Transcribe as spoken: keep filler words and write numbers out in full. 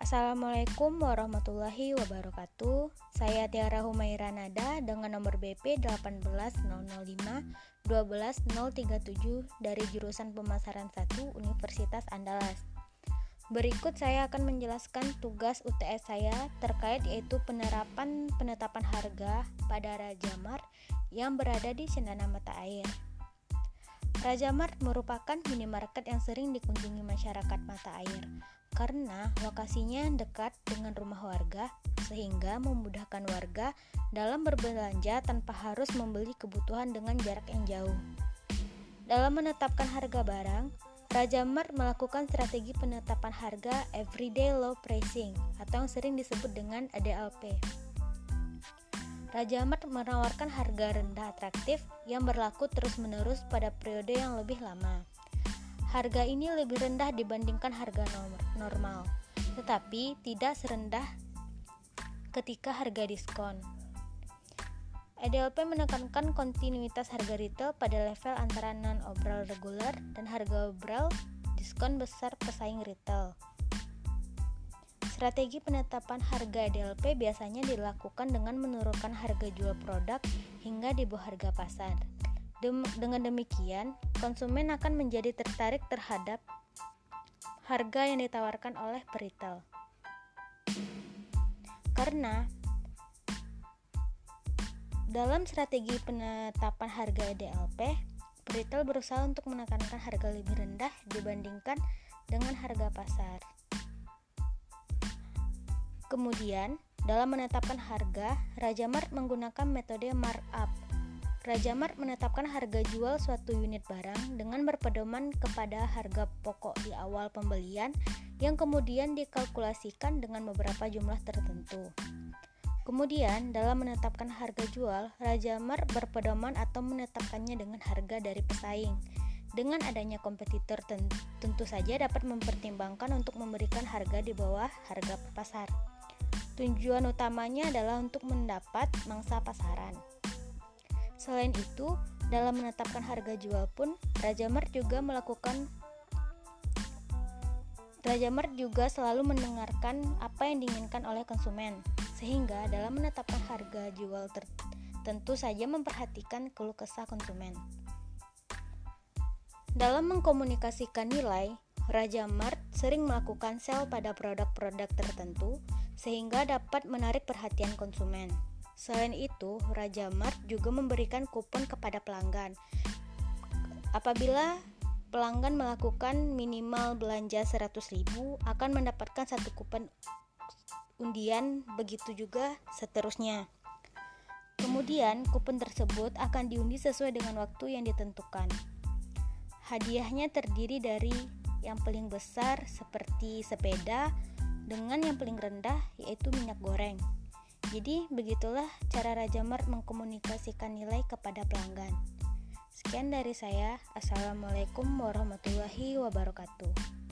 Assalamualaikum warahmatullahi wabarakatuh. Saya Tiara Humaira Nada dengan nomor B P delapan belas nol nol lima dua belas nol tiga tujuh dari jurusan Pemasaran satu Universitas Andalas. Berikut saya akan menjelaskan tugas U T S saya terkait yaitu penerapan penetapan harga pada Raja Mart yang berada di Cendana Mata Air. Raja Mart merupakan minimarket yang sering dikunjungi masyarakat Mata Air karena lokasinya dekat dengan rumah warga sehingga memudahkan warga dalam berbelanja tanpa harus membeli kebutuhan dengan jarak yang jauh. Dalam menetapkan harga barang, Raja Mart melakukan strategi penetapan harga Everyday Low Pricing atau yang sering disebut dengan E D L P. Raja Mart menawarkan harga rendah atraktif yang berlaku terus-menerus pada periode yang lebih lama. Harga ini lebih rendah dibandingkan harga normal, tetapi tidak serendah ketika harga diskon. E D L P menekankan kontinuitas harga retail pada level antara non-obral reguler dan harga obral diskon besar pesaing retail. Strategi penetapan harga E D L P biasanya dilakukan dengan menurunkan harga jual produk hingga di bawah harga pasar. Dem- dengan demikian, konsumen akan menjadi tertarik terhadap harga yang ditawarkan oleh peritel. Karena dalam strategi penetapan harga E D L P, peritel berusaha untuk menekankan harga lebih rendah dibandingkan dengan harga pasar. Kemudian, dalam menetapkan harga, Raja Mart menggunakan metode markup. Raja Mart menetapkan harga jual suatu unit barang dengan berpedoman kepada harga pokok di awal pembelian yang kemudian dikalkulasikan dengan beberapa jumlah tertentu. Kemudian, dalam menetapkan harga jual, Raja Mart berpedoman atau menetapkannya dengan harga dari pesaing. Dengan adanya kompetitor, tentu saja dapat mempertimbangkan untuk memberikan harga di bawah harga pasar. Tujuan utamanya adalah untuk mendapat mangsa pasaran. Selain itu, dalam menetapkan harga jual pun, Raja Mart juga melakukan Raja Mart juga selalu mendengarkan apa yang diinginkan oleh konsumen, sehingga dalam menetapkan harga jual ter- tentu saja memperhatikan keluh kesah konsumen. Dalam mengkomunikasikan nilai, Raja Mart sering melakukan sale pada produk-produk tertentu sehingga dapat menarik perhatian konsumen. Selain itu, Raja Mart juga memberikan kupon kepada pelanggan. Apabila pelanggan melakukan minimal belanja seratus ribu akan mendapatkan satu kupon undian, begitu juga seterusnya. Kemudian, kupon tersebut akan diundi sesuai dengan waktu yang ditentukan. Hadiahnya terdiri dari yang paling besar seperti sepeda dengan yang paling rendah yaitu minyak goreng. Jadi begitulah cara Raja Mart mengkomunikasikan nilai kepada pelanggan. Sekian dari saya. Assalamualaikum warahmatullahi wabarakatuh.